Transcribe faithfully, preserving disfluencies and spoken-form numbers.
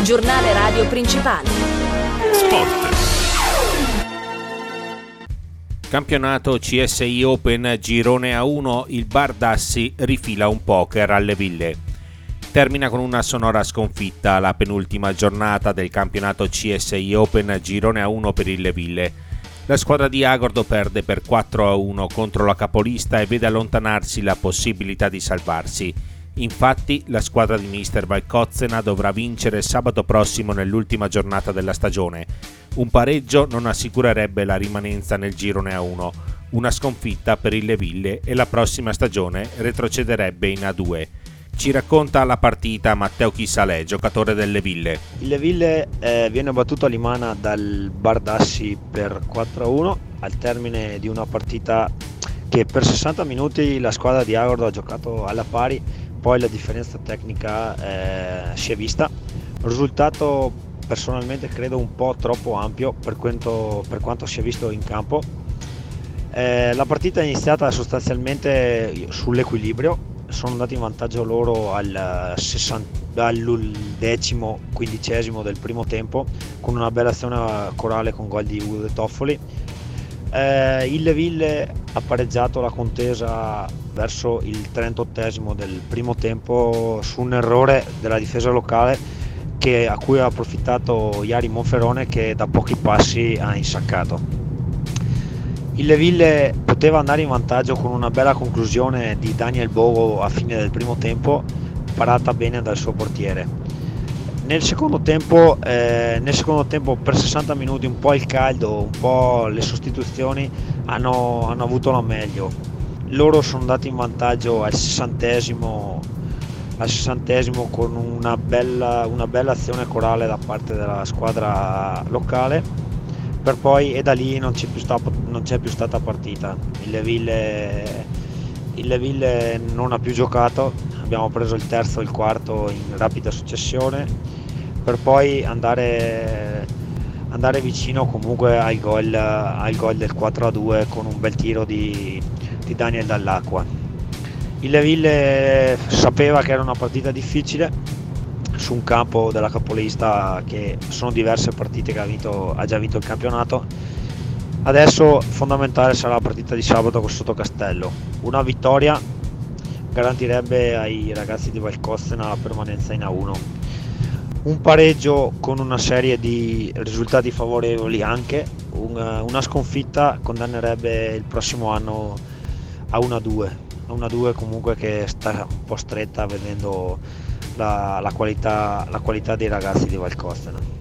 Giornale radio principale. Sport. Campionato C S I Open Girone A uno, il Bardassi rifila un poker alle Ville. Termina con una sonora sconfitta la penultima giornata del campionato C S I Open Girone A uno per il Le Ville. La squadra di Agordo perde per quattro a uno contro la capolista e vede allontanarsi la possibilità di salvarsi. Infatti, la squadra di mister Valcozzena dovrà vincere sabato prossimo nell'ultima giornata della stagione. Un pareggio non assicurerebbe la rimanenza nel girone A uno, una sconfitta per il Le Ville e la prossima stagione retrocederebbe in A due. Ci racconta la partita Matteo Chisalè, giocatore del Le Ville. Il Le Ville eh, viene battuto a Limana dal Bardassi per quattro a uno al termine di una partita che per sessanta minuti la squadra di Agordo ha giocato alla pari, poi la differenza tecnica eh, si è vista. Risultato personalmente credo un po' troppo ampio per quanto, per quanto si è visto in campo. Eh, la partita è iniziata sostanzialmente sull'equilibrio, sono andati in vantaggio loro al, sessanta, al decimo, quindicesimo del primo tempo con una bella azione corale con gol di Ugo De Toffoli. Eh, il Le Ville ha pareggiato la contesa verso il trentottesimo del primo tempo su un errore della difesa locale che, a cui ha approfittato Iari Monferone, che da pochi passi ha insaccato. Il Le Ville poteva andare in vantaggio con una bella conclusione di Daniel Bogo a fine del primo tempo, parata bene dal suo portiere. Nel secondo tempo, eh, nel secondo tempo per sessanta minuti un po' il caldo, un po' le sostituzioni hanno, hanno avuto la meglio. Loro sono andati in vantaggio al sessantesimo, al sessantesimo con una bella, una bella azione corale da parte della squadra locale, per poi e da lì non c'è più, sta, non c'è più stata partita. Il Le Ville, il Le Ville non ha più giocato, abbiamo preso il terzo e il quarto in rapida successione per poi andare, andare vicino comunque al gol, al gol del quattro a due con un bel tiro di, di Daniel Dall'Acqua. Il Le Ville sapeva che era una partita difficile su un campo della capolista che sono diverse partite che ha, vinto, ha già vinto il campionato. Adesso fondamentale sarà la partita di sabato con Sottocastello. Una vittoria garantirebbe ai ragazzi di Valcozzena la permanenza in A uno. Un pareggio con una serie di risultati favorevoli anche, una, una sconfitta condannerebbe il prossimo anno a una due, a una due comunque che sta un po' stretta vedendo la, la, qualità, la qualità dei ragazzi di Valcozzena.